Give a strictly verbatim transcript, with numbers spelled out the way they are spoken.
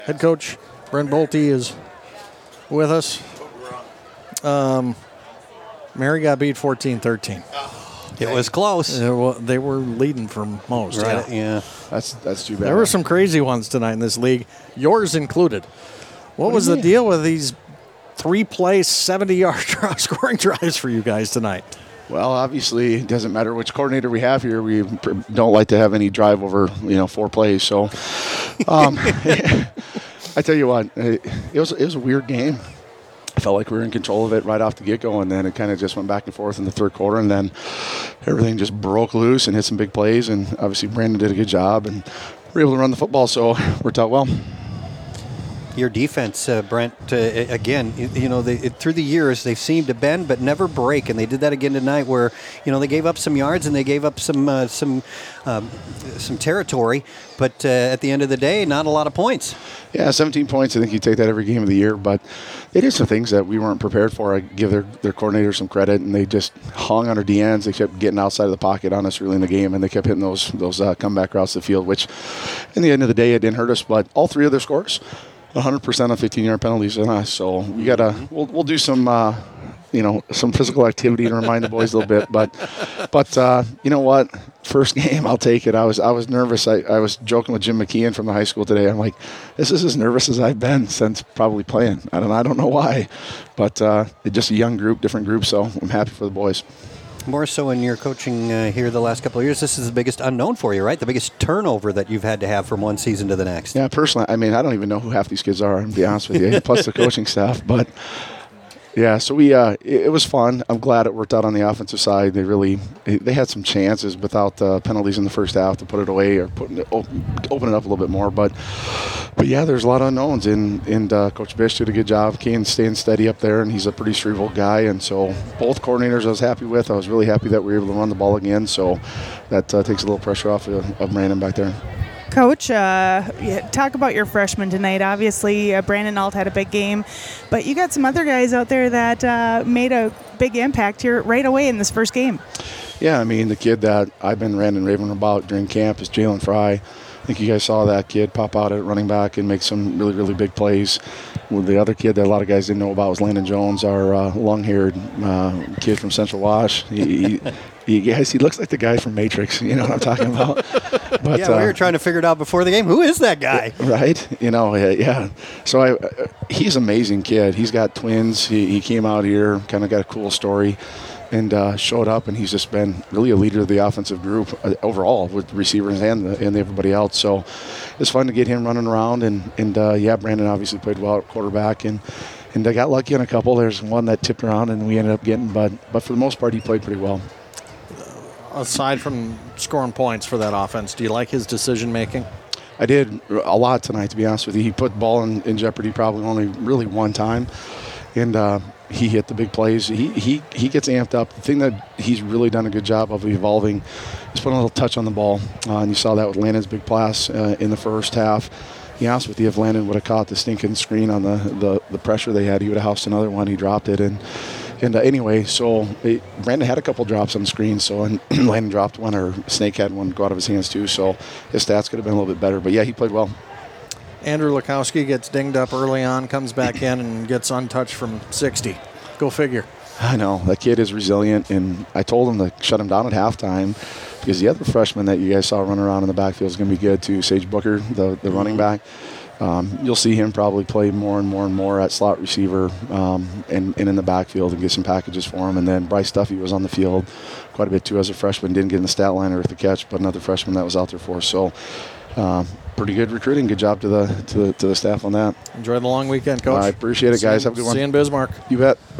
Head coach Brent Bolte is with us. Um, Mary got beat fourteen thirteen. It was close. They were, they were leading for most. Right, yeah. yeah. That's that's too bad. There were some crazy ones tonight in this league, yours included. What, what was the mean? deal with these three-play, seventy-yard scoring drives for you guys tonight? Well, obviously, it doesn't matter which coordinator we have here. We don't like to have any drive over, you know, four plays. So, um, I tell you what, it was it was a weird game. I felt like we were in control of it right off the get-go, and then it kind of just went back and forth in the third quarter, and then everything just broke loose and hit some big plays, and obviously Brandon did a good job, and we were able to run the football, so it worked out well. Your defense, uh, Brent, uh, again, you, you know, they, it, through the years, they've seemed to bend but never break, and they did that again tonight where, you know, they gave up some yards and they gave up some uh, some um, some territory, but uh, at the end of the day, not a lot of points. Yeah, seventeen points, I think you take that every game of the year, but they did some things that we weren't prepared for. I give their, their coordinator some credit, and they just hung on our D Ns. They kept getting outside of the pocket on us early in the game, and they kept hitting those, those uh, comeback routes to the field, which, in the end of the day, it didn't hurt us, but all three of their scores, one hundred percent on fifteen-yard penalties on us. So we gotta we'll we'll do some uh, you know some physical activity to remind the boys a little bit. But but uh, you know what? First game, I'll take it. I was I was nervous. I, I was joking with Jim McKeon from the high school today. I'm like, this is as nervous as I've been since probably playing. I don't I don't know why, but uh, it's just a young group, different group. So I'm happy for the boys. More so in your coaching uh, here the last couple of years, this is the biggest unknown for you, right? The biggest turnover that you've had to have from one season to the next. Yeah, personally, I mean, I don't even know who half these kids are, to be honest with you, plus the coaching staff. But, yeah, so we uh, it, it was fun. I'm glad it worked out on the offensive side. They really they had some chances without uh, penalties in the first half to put it away or put it, open, open it up a little bit more. But, but yeah, there's a lot of unknowns, and, and uh, Coach Bish did a good job. Kane's staying steady up there, and he's a pretty cerebral guy. And so both coordinators I was happy with. I was really happy that we were able to run the ball again. So that uh, takes a little pressure off of, of Brandon back there. Coach, uh, talk about your freshmen tonight. Obviously, uh, Brandon Alt had a big game, but you got some other guys out there that uh, made a big impact here right away in this first game. Yeah, I mean, the kid that I've been ranting and raving about during camp is Jalen Fry. I think you guys saw that kid pop out at running back and make some really, really big plays. Well, the other kid that a lot of guys didn't know about was Landon Jones, our uh, long-haired uh, kid from Central Wash. He, he, he, yes, he looks like the guy from Matrix. You know what I'm talking about? But, yeah, we were uh, trying to figure it out before the game. Who is that guy? Right? You know, yeah. So I, uh, he's an amazing kid. He's got twins. He, he came out here, kind of got a cool story. And uh, showed up, and he's just been really a leader of the offensive group uh, overall with receivers and the, and everybody else. So it's fun to get him running around. And, and uh, yeah, Brandon obviously played well at quarterback. And, and I got lucky on a couple. There's one that tipped around, and we ended up getting. But, but for the most part, he played pretty well. Aside from scoring points for that offense, do you like his decision-making? I did a lot tonight, to be honest with you. He put the ball in, in jeopardy probably only really one time. And uh, he hit the big plays. He he he gets amped up. The thing that he's really done a good job of evolving is putting a little touch on the ball. Uh, and you saw that with Landon's big pass uh, in the first half. To be honest with you, if Landon would have caught the stinking screen on the, the, the pressure they had, he would have housed another one. He dropped it. And and uh, anyway, so it, Brandon had a couple drops on the screen. So and Landon dropped one, or Snake had one go out of his hands too. So his stats could have been a little bit better. But, yeah, he played well. Andrew Lukowski gets dinged up early on, comes back in, and gets untouched from sixty. Go figure. I know. That kid is resilient, and I told him to shut him down at halftime because the other freshman that you guys saw running around in the backfield is going to be good too, Sage Booker, the, the running back. Um, you'll see him probably play more and more and more at slot receiver um, and, and in the backfield and get some packages for him. And then Bryce Duffy was on the field quite a bit too as a freshman. Didn't get in the stat line or with the catch, but another freshman that was out there for us. So um, pretty good recruiting. Good job to the to the, to the staff on that. Enjoy the long weekend, Coach. I appreciate it, guys. See, Have a good one. See you in Bismarck. You bet.